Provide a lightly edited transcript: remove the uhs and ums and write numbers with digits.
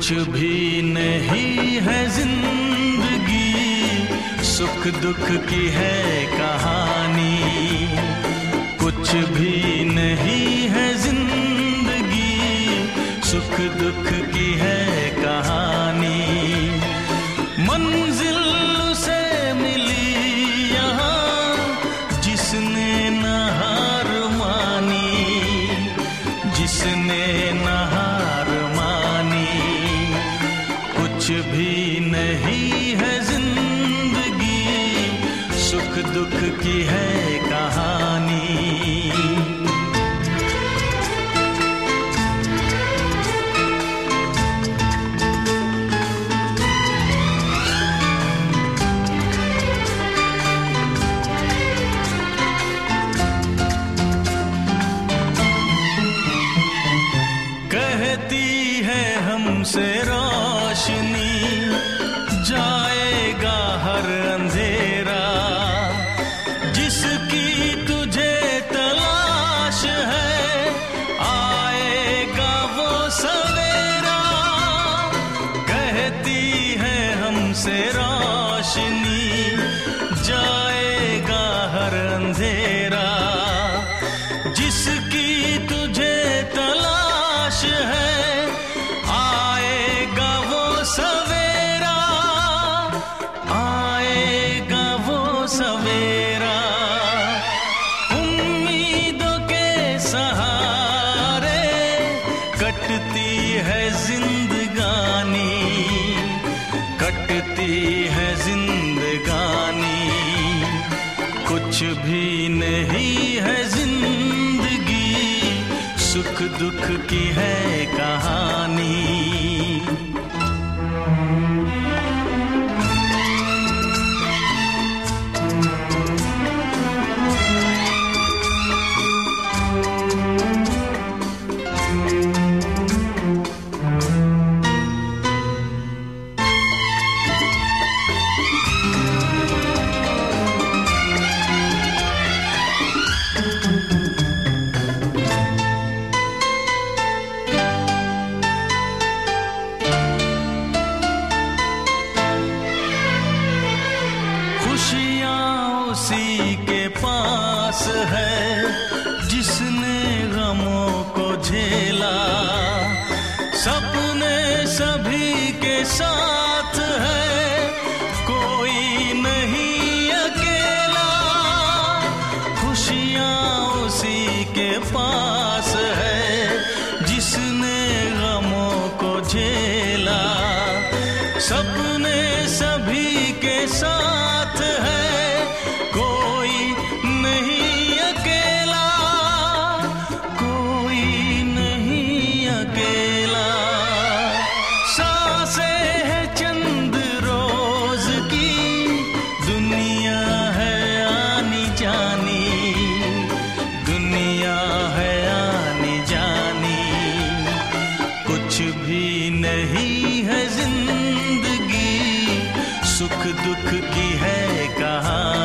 कुछ भी नहीं है जिंदगी, सुख दुख की है कहानी। कुछ भी नहीं है जिंदगी, सुख दुख की है कहानी। मंजिल उसे मिली यहाँ जिसने न हार मानी, जिसने न हार मानी। कुछ भी नहीं है जिंदगी, सुख दुख की है कहानी। कहती है हमसे रोशनी, जाएगा हर अंधेरा। जिसकी तुझे तलाश है, आएगा वो सवेरा। कहती है हमसे रोशनी, जाएगा हर अंधेरा। जिसकी तुझे तलाश है, आएगा वो सवेरा, आएगा वो सवेरा। उम्मीदों के सहारे कटती है जिंदगानी, कटती है जिंदगानी। कुछ भी नहीं है जिंदगी, सुख दुख की है कहानी। खुशियाँ उसी के पास है जिसने गमों को झेला। सपने सभी के साथ है, कोई नहीं अकेला। खुशियाँ उसी के पास है जिसने गमों को झेला। सपने सभी के साथ है, कोई नहीं अकेला, कोई नहीं अकेला। सांसें है चंद रोज की, दुनिया है आनी जानी, दुनिया है आनी जानी। कुछ भी नहीं है जिंदगी, सुख दुख की है कहानी।